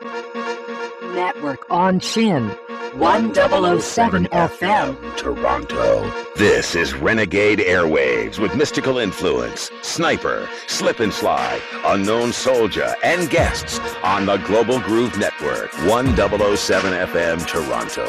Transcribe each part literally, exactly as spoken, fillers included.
Network on Chin. one thousand seven F M, Toronto. This is Renegade Airwaves with Mystical Influence, Sniper, Slip and Slide, Unknown Soldier, and guests on the Global Groove Network. one thousand seven F M, Toronto.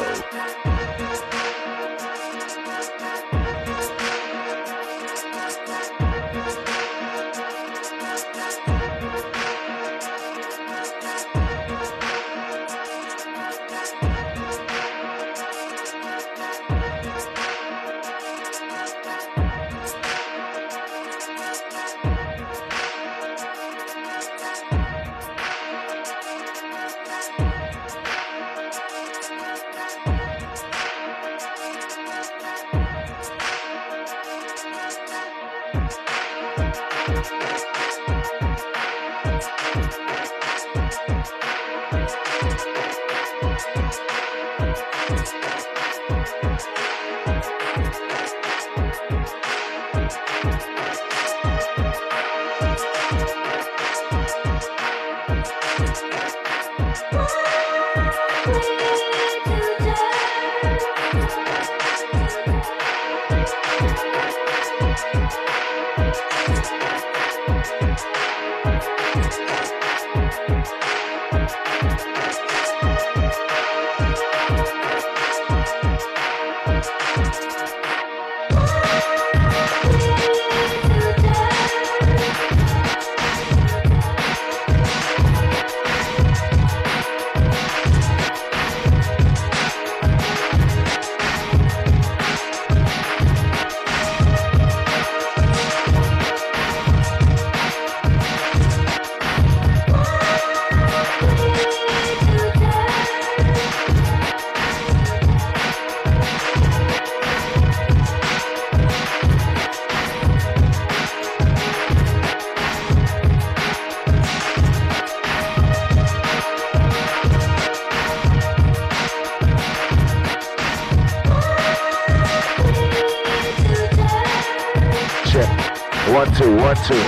One, two, one, two.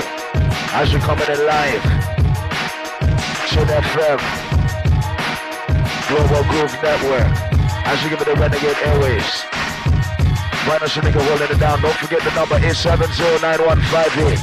As you're coming in live, Chin F M, Global Groove Network. As you give it the Renegade Airwaves. Find us your nigga holding it down. Don't forget the number eight seven zero nine one five eight.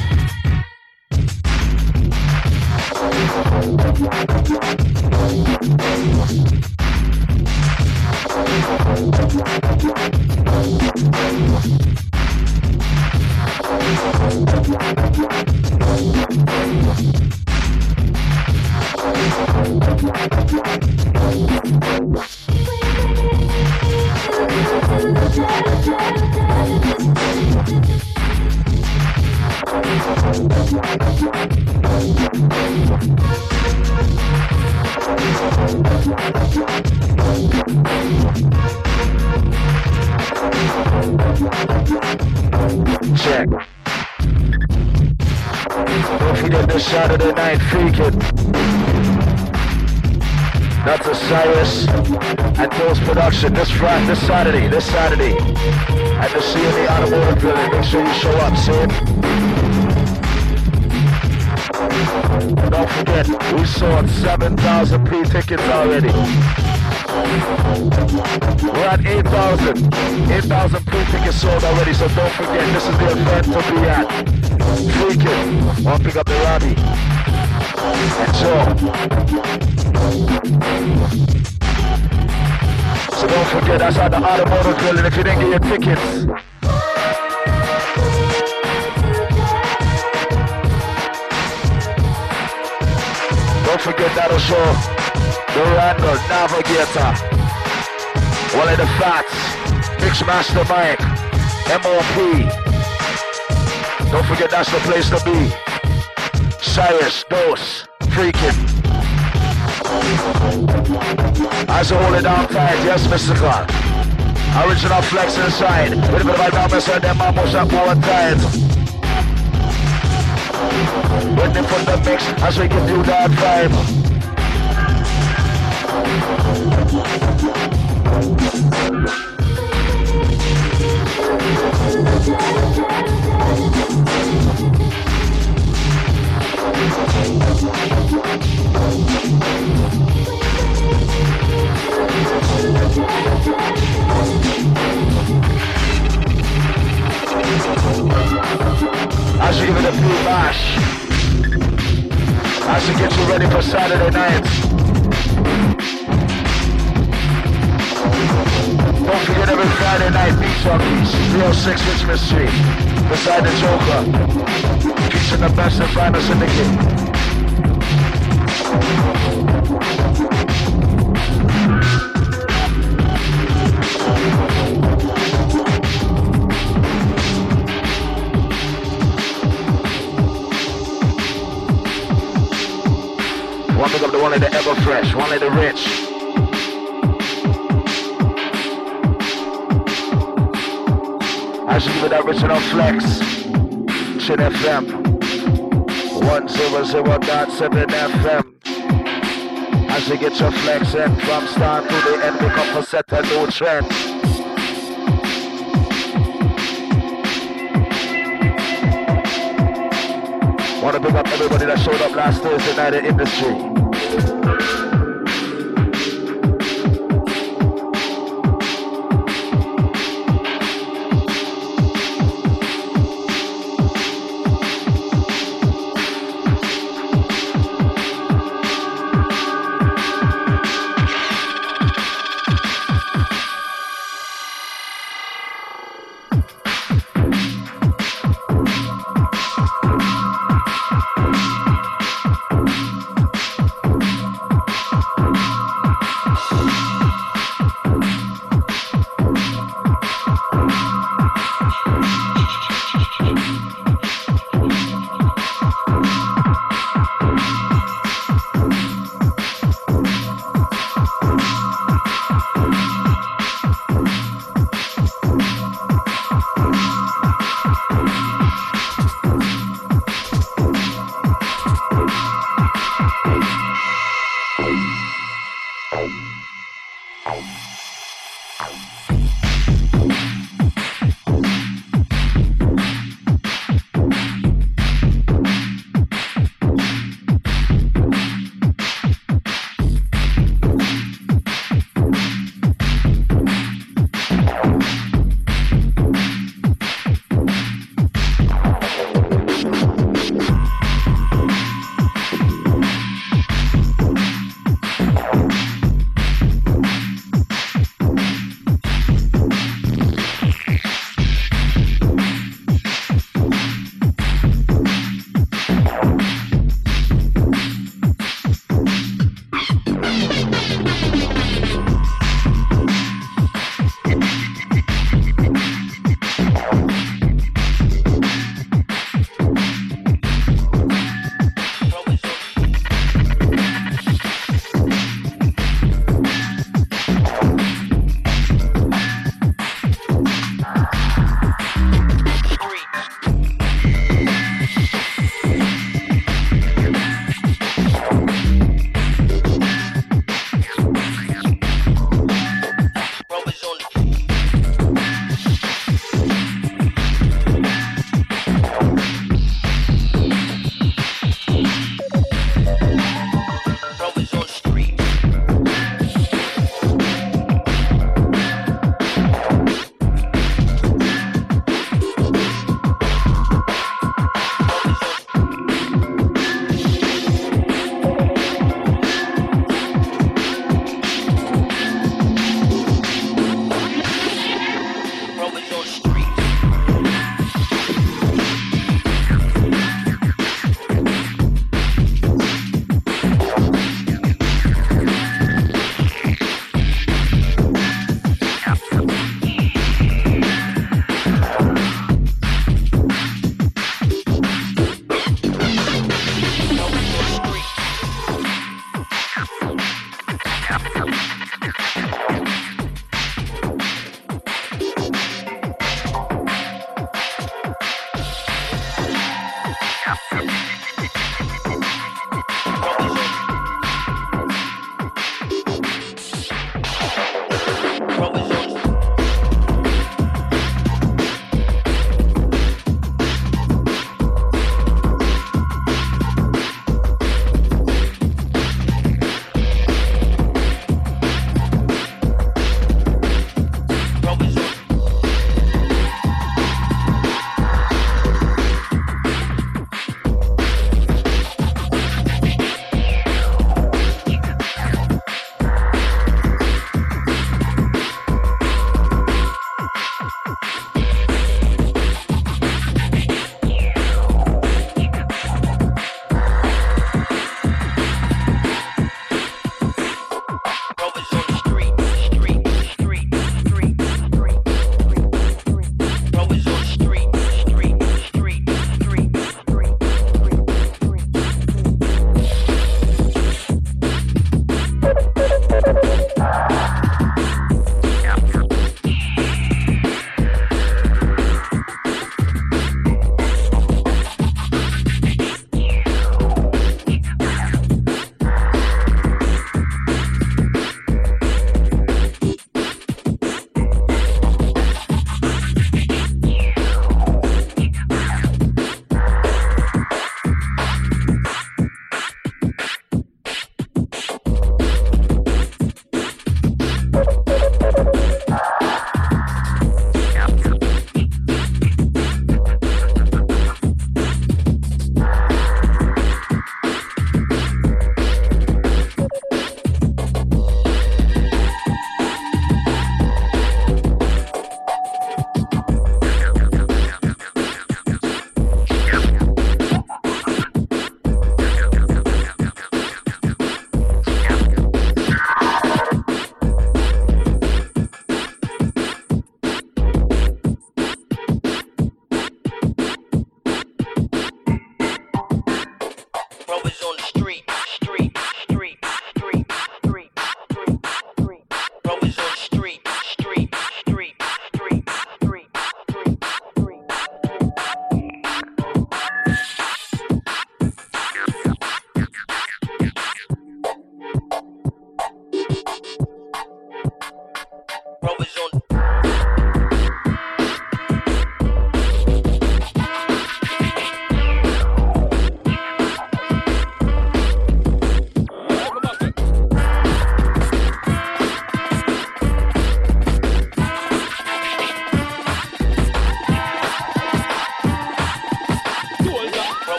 Check. Don't forget this Saturday night freaking. That's a Cyrus and Bill's production this Friday, this Saturday, this Saturday. At the C and D Automotive Building. Make sure you show up, see? Don't forget, we sold seven thousand pre-tickets already. We're at eight thousand. eight thousand pre-tickets sold already, so don't forget, this is the event to be at. Freaking, want to pick up the lobby. And so, so don't forget, that's at the Automotive Building if you didn't get your tickets. Don't forget that'll show the Randall Navigator, one of the Fats, Mixmaster Mike, M O P. Don't forget that's the place to be. Cyrus, Dose, Freaking. As a hold it down tight, yes, Mystical. Original flex inside. Little bit of my numbers and them almost at one time. Waiting for the mix as we can do that vibe. for Saturday night. Don't forget every Friday night, Beach Junkies, three oh six Richmond Street, beside the Joker. Featuring the best and finest in the game. One pick up the one of the ever fresh, one of the rich. I should give it that original flex. Chin F M one hundred point seven F M. I should get your flex in from start to the end. We come for set a new trend. Wanna pick up everybody that showed up last Thursday night in industry.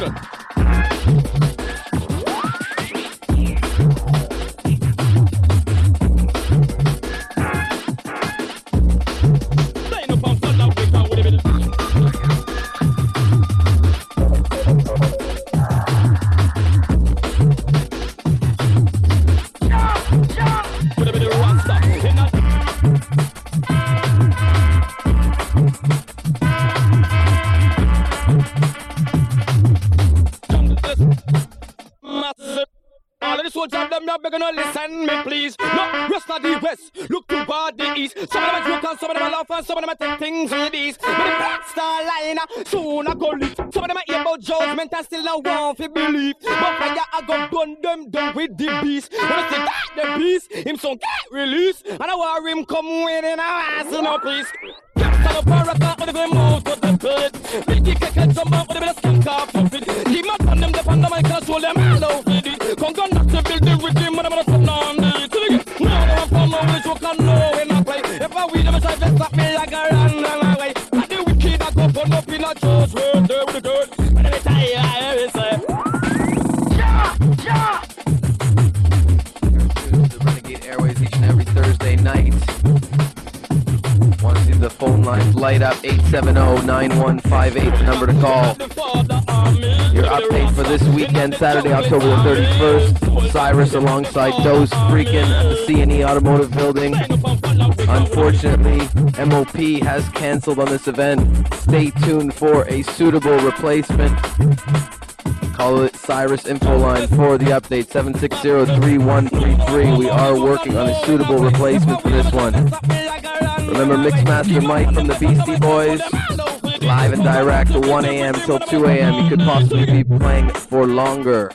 Mystical. Gonna listen me please. No, rest of the west, look toward the east. Some of them are joke and some of them are laugh and some of them are take things with these. But the black star line soon I go leak. Some of them are hear about judgment and still not want to believe. But fire I go burn them down with the beast. When I say that the beast, him son get released. And I want him come with in our ass no please. Captain of Paragon with the move to the bird. Biggie can jump up with the skunk off of it. Keep my on them, the on them, I can show them all out with it. Come go not to build the rhythm, but I'm gonna turn on it. No, no, I'm from over, you can know when I play. If I win them, try to stop me, I can run away. And the wicked, I go burn up in a church, where they with the good. But every time I hear it say, ja, ja. Here's the Renegade Airways each and every Thursday night. Want to see the phone lines light up? eight seven zero, nine one five eight, the number to call. Your update for this weekend, Saturday, October the thirty-first. Cyrus alongside Dose Freakin' at the C and E Automotive Building. Unfortunately, M O P has canceled on this event. Stay tuned for a suitable replacement. Call it Cyrus info line for the update, seven six zero, three one three three. We are working on a suitable replacement for this one. Remember Mixmaster Mike from the Beastie Boys? Live and direct to one a.m. till two a.m. He could possibly be playing for longer.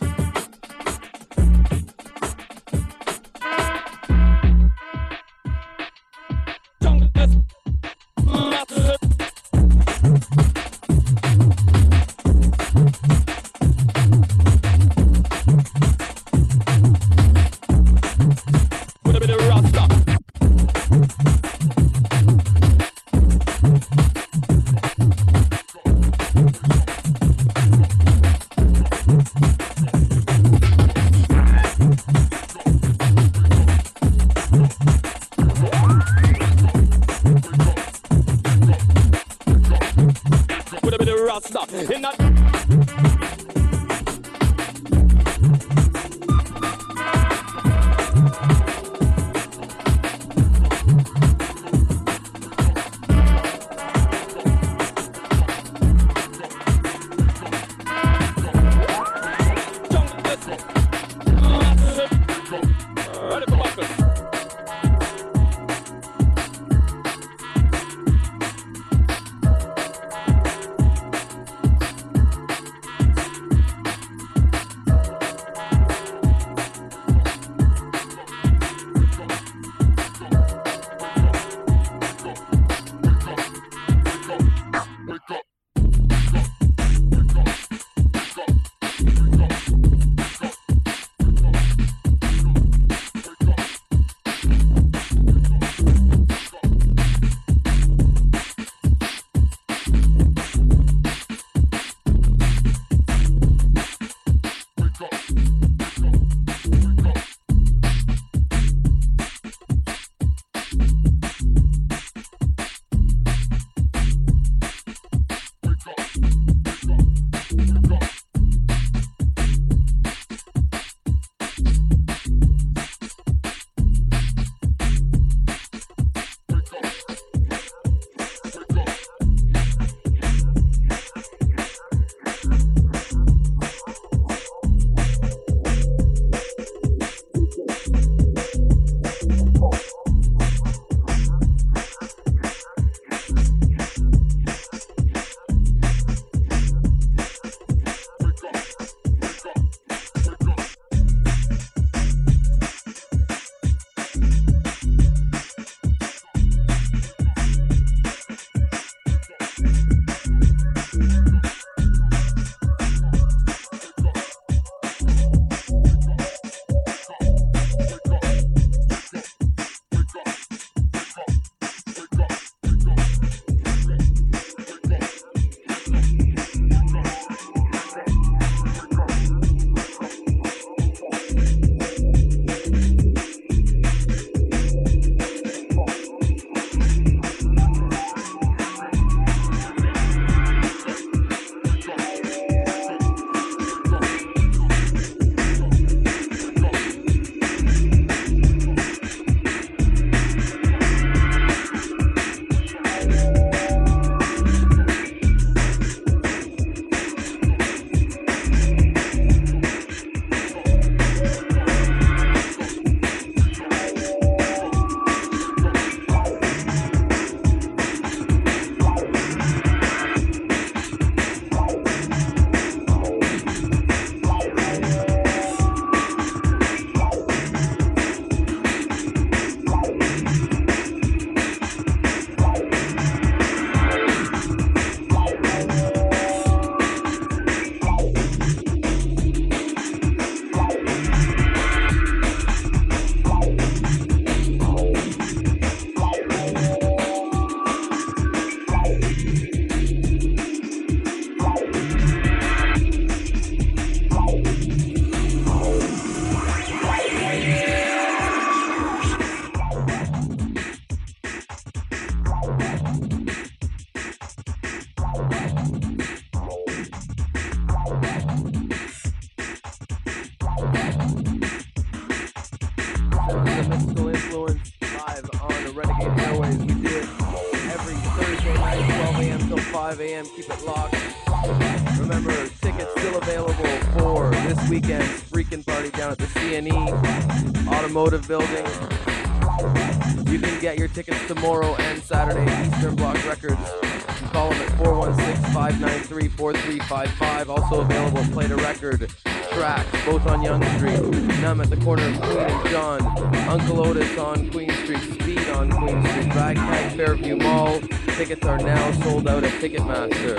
five a.m. Keep it locked. Remember, tickets still available for this weekend's Freakin' Party down at the C and E Automotive Building. You can get your tickets tomorrow and Saturday at Eastern Bloc Records. You can call them at four one six, five nine three, four three five five. Also available Play to Record tracks, both on Yonge Street. Numb at the corner of Queen and John. Uncle Otis on Queen Street. Speed on Queen Street. Ragtag Fairview Mall. Tickets are now sold out at Ticketmaster.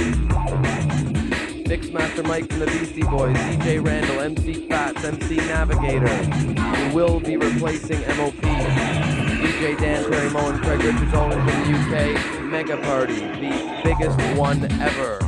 Mixmaster Mike from the Beastie Boys, D J Randall, M C Fats, M C Navigator. We will be replacing M O P. D J Dan, Terry Moe, and Craig Richards all in from the U K. Mega Party, the biggest one ever.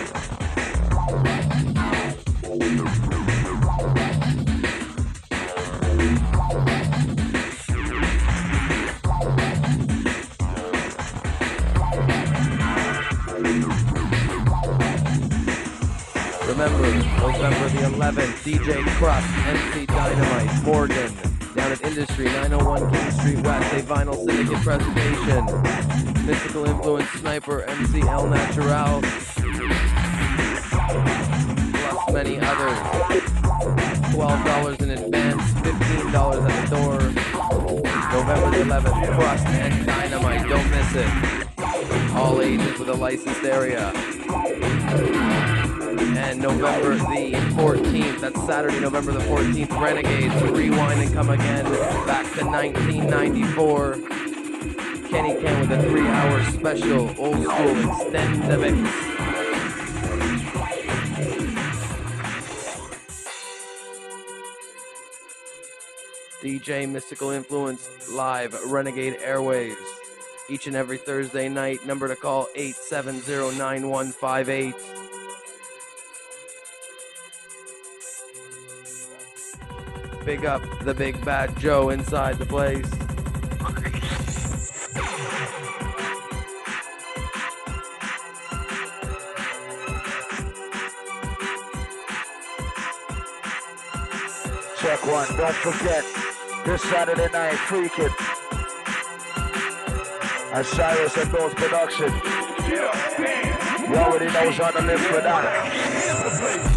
Remember, November the eleventh, D J Crust, M C Dynamite, Morgan, down at Industry, nine oh one King Street West, a vinyl syndicate presentation. Mystical Influence, Sniper, M C El Natural, plus many others. twelve dollars in advance, fifteen dollars at the door. November the eleventh, Crust and Dynamite, don't miss it. All ages with a licensed area. And November the fourteenth, that's Saturday, November the fourteenth, Renegades, Rewind and Come Again, back to nineteen ninety-four. Kenny Ken with a three-hour special, old school, extend the mix. D J Mystical Influence live, Renegade Airwaves, each and every Thursday night. Number to call, eight seven zero, nine one five eight. Big up the Big Bad Joe inside the place. Check one, don't forget, this Saturday night, Freakin'. And Cyrus and Those Production. You already know who's on the list for that.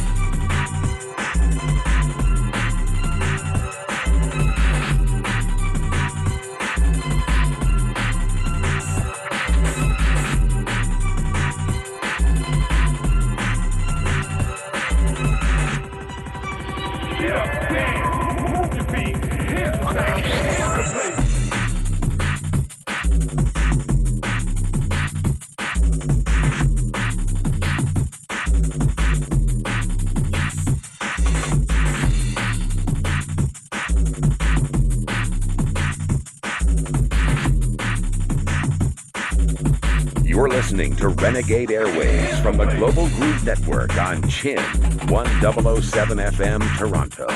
You're listening to Renegade Airwaves from the Global Groove Network on Chin one oh seven F M Toronto.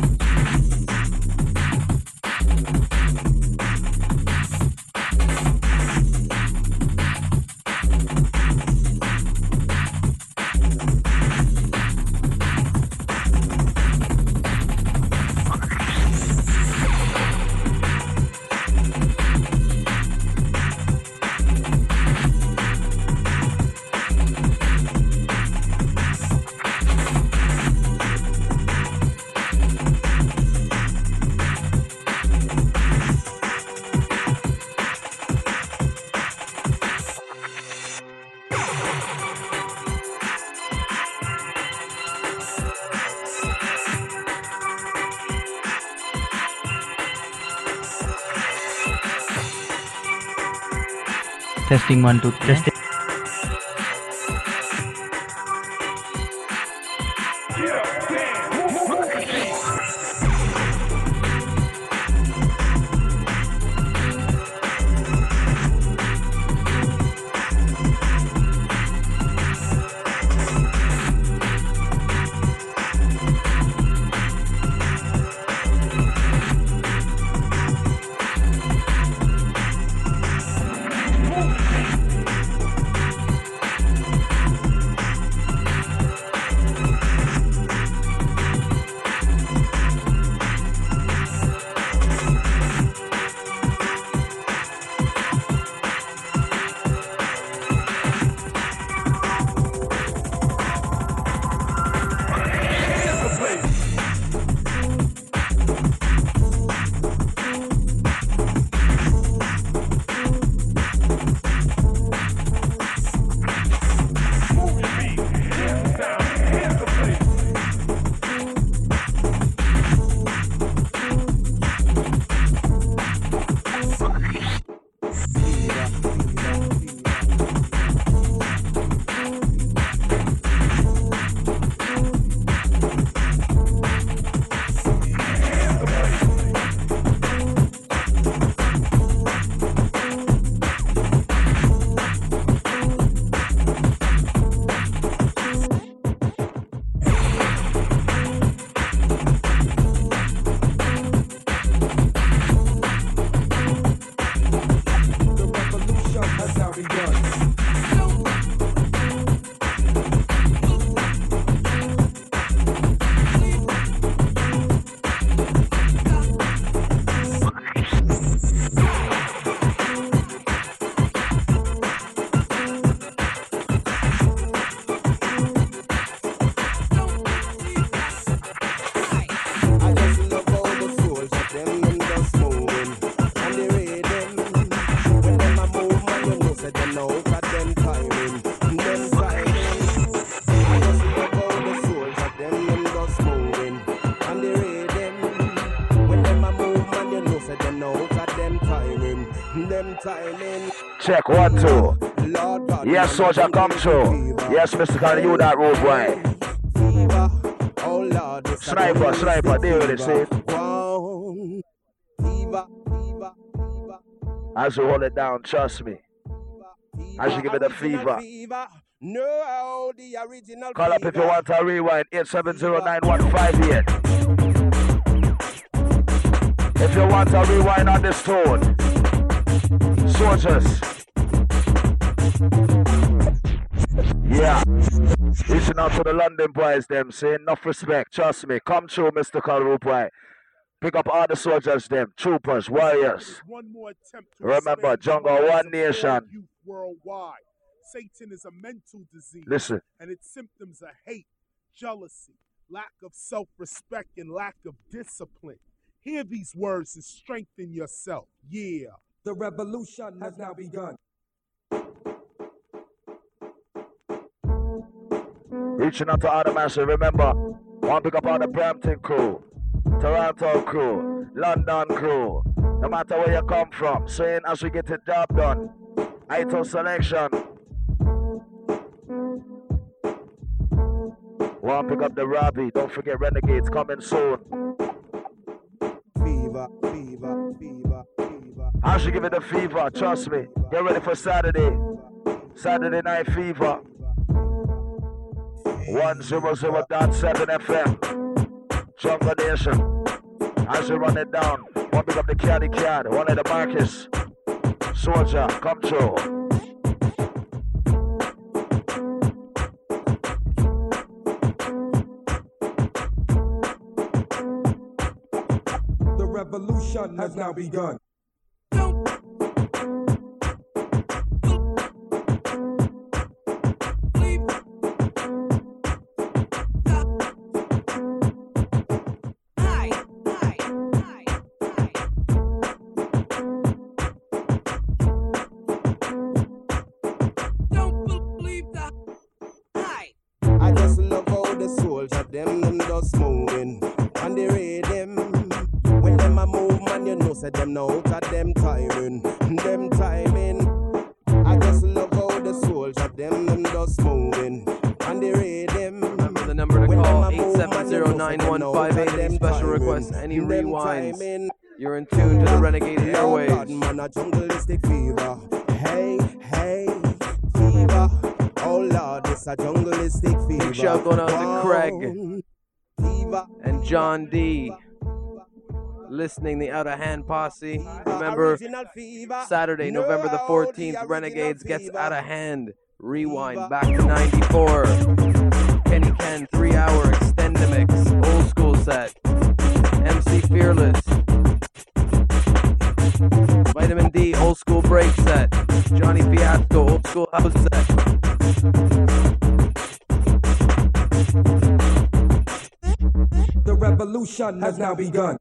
Testing one, two, testing. check, one, two. Yes, soldier, come through. Yes, Mister Khan, you that road boy. Sniper, sniper, deal with it, see? As you hold it down, trust me. As you give it a fever. No, the original Call up if you want to rewind, eight seven zero nine one five eight. If you want to rewind on this tone, soldiers. Yeah. Reaching out to the London boys, them saying enough respect, trust me. Come through, Mister Kalroop boy. Pick up all the soldiers, them, troopers, warriors. One more attempt to remember, jungle, one nation. Worldwide. Satan is a mental disease. Listen. And its symptoms are hate, jealousy, lack of self-respect, and lack of discipline. Hear these words and strengthen yourself. Yeah. The revolution has now begun. Reaching out to all the masses. Remember, want to pick up all the Brampton crew, Toronto crew, London crew. No matter where you come from, saying as we get the job done. Ito selection. Want to pick up the Robbie. Don't forget Renegades coming soon. Fever, fever, fever, fever. I should give it the fever, trust me. Get ready for Saturday. Saturday Night Fever. one hundred point seven F M. Jungle Nation. As you run it down, want to pick up the caddy card. One of the Marcus. Soldier, come through. The revolution has now begun. Them know that them timing, them timing. I just love how the soldier them them just moving and they read them. Remember the number to call eight seven zero nine one five eight. Any special requests, any rewinds. You're in tune to the Renegade Airwaves. Man, a jungleistic fever. Hey, hey, fever. Oh Lord, it's a jungleistic fever. Big shout going out to Craig fever. And John D. Listening, the Out of Hand Posse. Remember, Saturday, November the fourteenth, Renegades gets Out of Hand. Rewind back to ninety-four. Kenny Ken, three hour Extendamix, old school set. M C Fearless. Vitamin D, old school break set. Johnny Fiasco, old school house set. The revolution has now begun.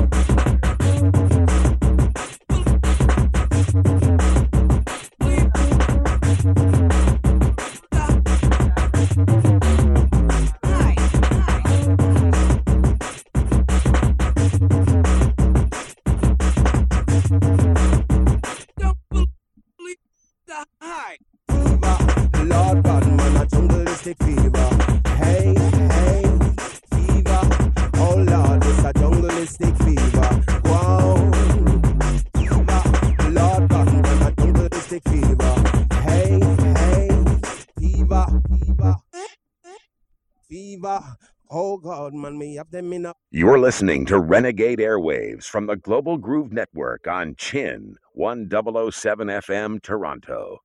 Lord God, man, a jungleistic fever. Hey, hey, fever. Oh Lord, it's a jungleistic fever. Wow, fever. Lord God, man, a jungleistic fever. Hey, hey, fever, fever, fever. Oh God, man, me have them in a. You're listening to Renegade Airwaves from the Global Groove Network on Chin, one thousand seven F M, Toronto.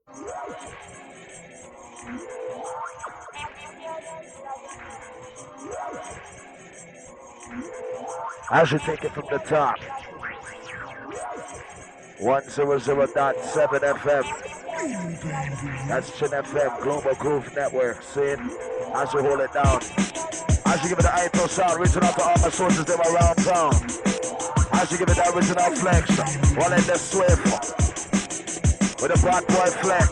I should take it from the top. one hundred point seven F M. That's Chin F M, Global Groove Network. See, I should hold it down. I should give it the Ito sound, reaching out to all my soldiers that were around town. I should give it the original flex. One in the swift. With a bad boy flex.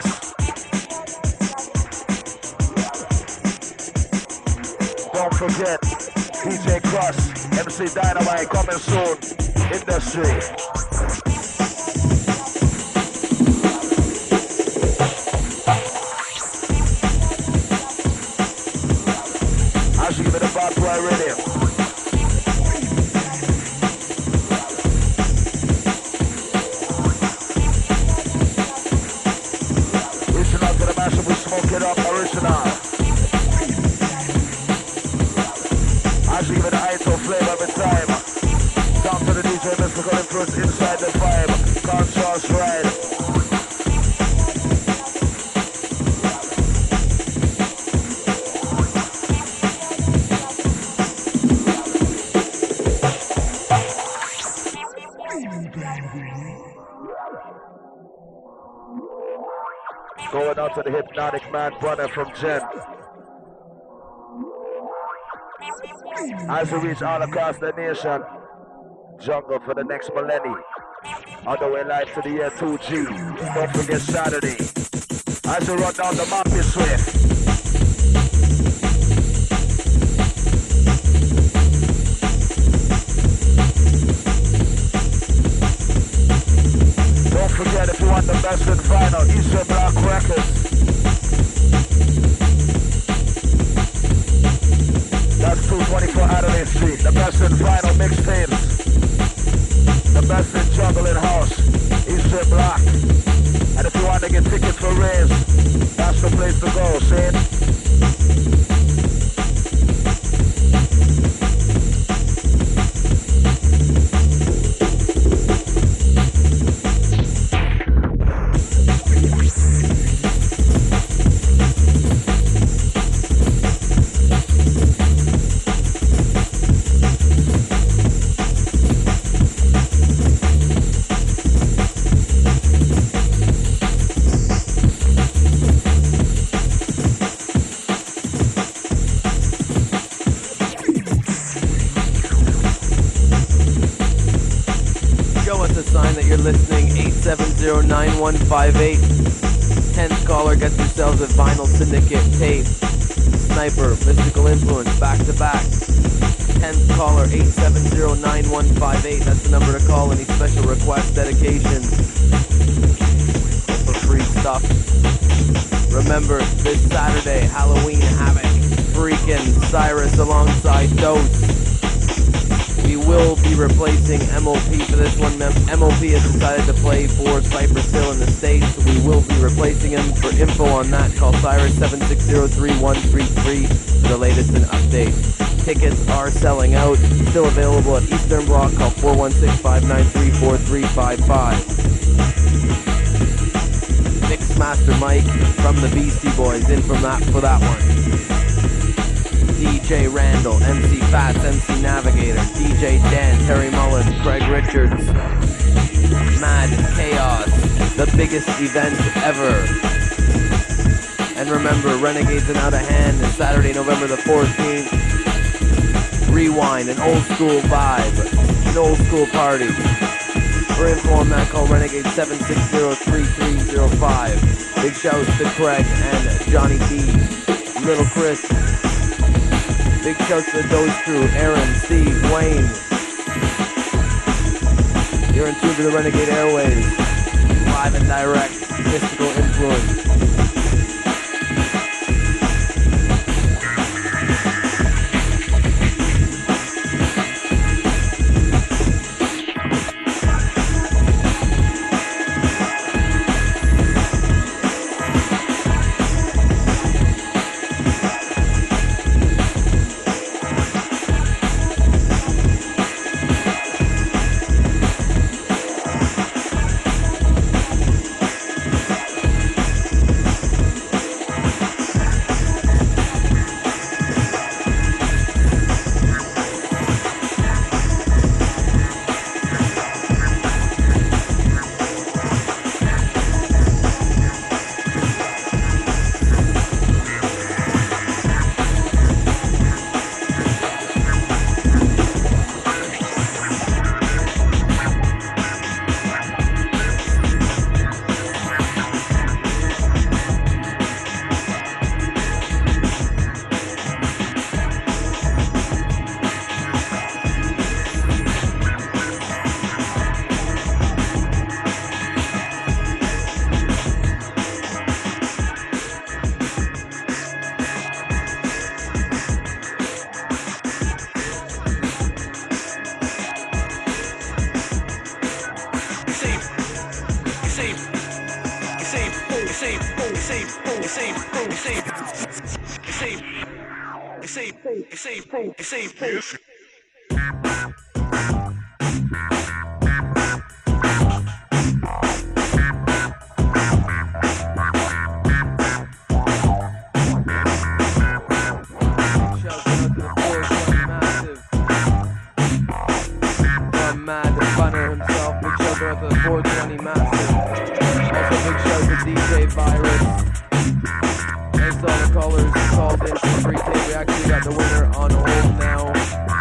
Don't forget, D J Cross, M C Dynamite coming soon. Industry. to give it a bad boy rhythm. Original to the mashup, we smoke it up, original. I should give it an Ito flavor every time. Down to the D J Mystical Influence inside the vibe. Contrast ride. Going out to the Hypnotic Man Brunner from Jen. As we reach all across the nation, jungle for the next millennium. On the way live to the year two G. Don't forget Saturday. As we run down the map this way. Don't forget, if you want the best in vinyl, Eastern Block Records. That's two twenty-four Adelaide Street. The best in vinyl mixtapes. The best in jungle in house. Eastern Block. And if you want to get tickets for raves, that's the place to go, see it? nine one five eight. tenth caller gets yourselves a vinyl syndicate tape. Sniper, Mystical Influence, back to back. tenth caller, eight seven zero nine one five eight. That's the number to call. Any special requests, dedications, for free stuff. Remember, this Saturday, Halloween Havoc. Freaking Cyrus alongside Dose. We will be replacing M O P for this one. M O P has decided to play for Cypress Hill in the States. So we will be replacing him. For info on that, call Cyrus seven six zero three one three three for the latest and update. Tickets are selling out. Still available at Eastern Block. Call four one six, five nine three, four three five five. Mixmaster Mike from the Beastie Boys in from that for that one. D J Randall, M C Fats, M C Navigator, D J Dan, Terry Mullen, Craig Richards, Mad Chaos, the biggest event ever. And remember, Renegades and Out of Hand is Saturday, November the fourteenth. Rewind, an old school vibe, an old school party. For info on that, call Renegade seven six zero three three zero five. Big shouts to Craig and Johnny D, Little Chris. Big shouts to the Dose crew, Aaron, Steve, Wayne. You're in tune to the Renegade Airways. Live and direct, Mystical Influence. say, they say, they say, they say, they say, they say, they say, they say. four twenty Massive. Also big shout to D J Virus. Thanks to all the callers who called in for free tape. We actually got the winner on hold now.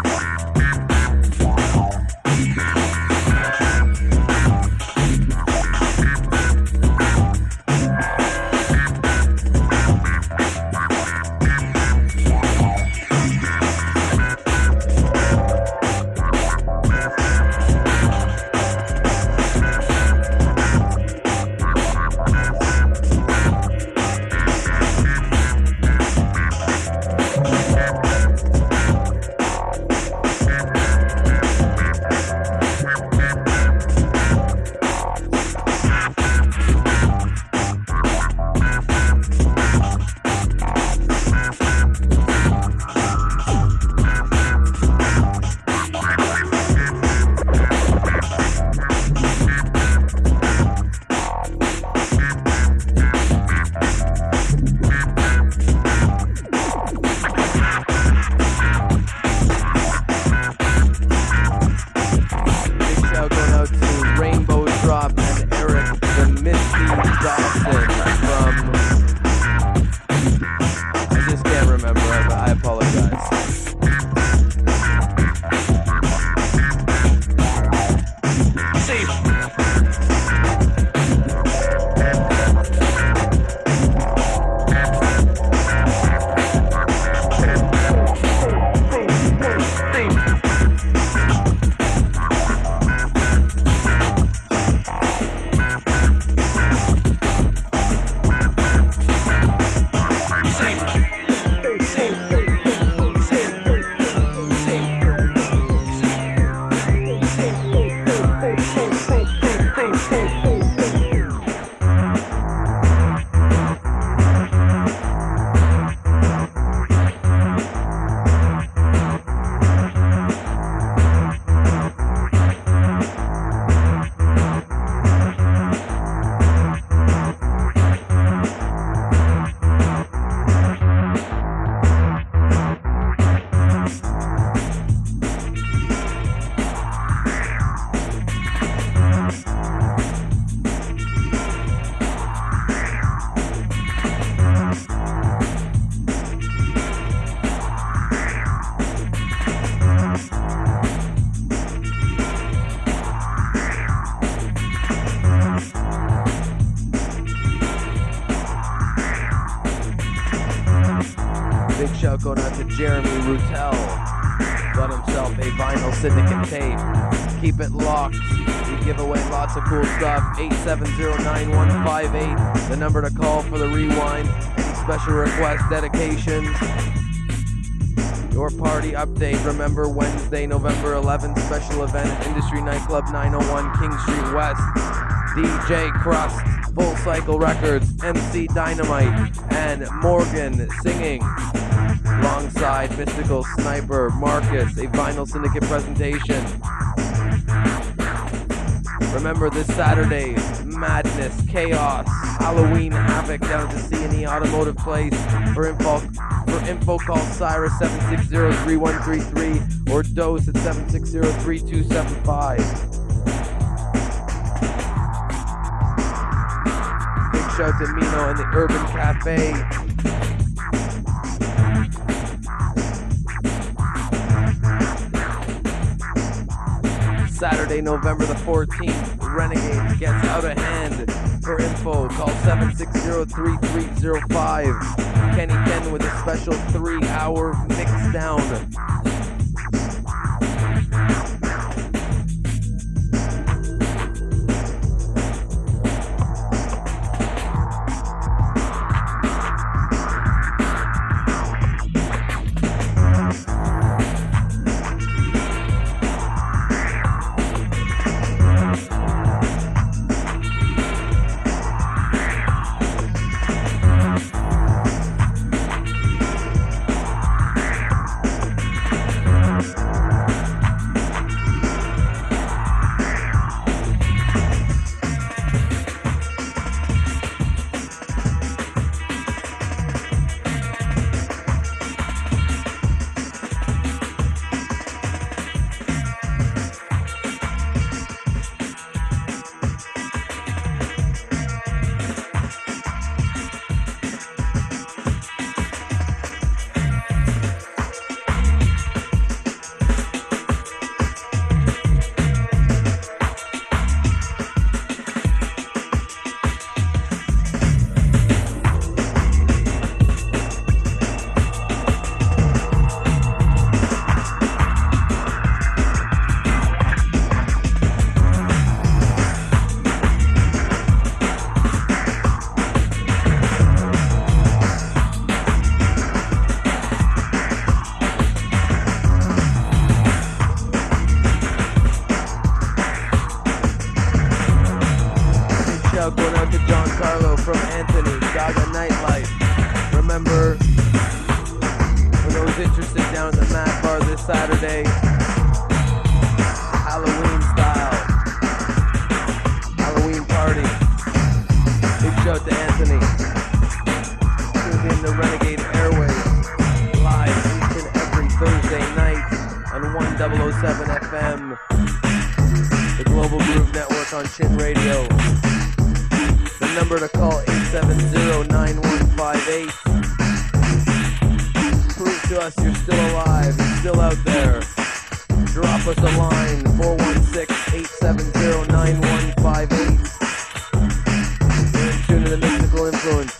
Going out to Jeremy Routel. Got himself a vinyl syndicate tape. Keep it locked. We give away lots of cool stuff. eight seven zero, nine one five eight. The number to call for the rewind. Any special requests, dedications. Your party update. Remember Wednesday, November eleventh, special event at Industry Nightclub nine oh one King Street West. D J Crust, Full Cycle Records, M C Dynamite, and Morgan singing. Alongside Mystical Sniper, Marcus, a vinyl syndicate presentation. Remember this Saturday, madness, chaos, Halloween havoc down at the C and E Automotive Place. For info, for info call Cyrus seven six zero, three one three three or Dose at seven six zero, three two seven five. Big shout to Mino and the Urban Cafe. Saturday, November the fourteenth, Renegade gets out of hand. For info, call seven six zero, three three zero five. Kenny Ken with a special three-hour mix down. the Mad Bar this Saturday. Halloween style. Halloween party. Big shout to Anthony. Tuned in to Renegade Airways. Live each and every Thursday night on one oh seven F M. The Global Groove Network on Chin Radio. The number to call eight seven zero, nine one five eight. Prove to us you're still alive, you're still out there. Drop us a line, four one six, eight seven zero, nine one five eight. You're in tune to the Mystical Influence.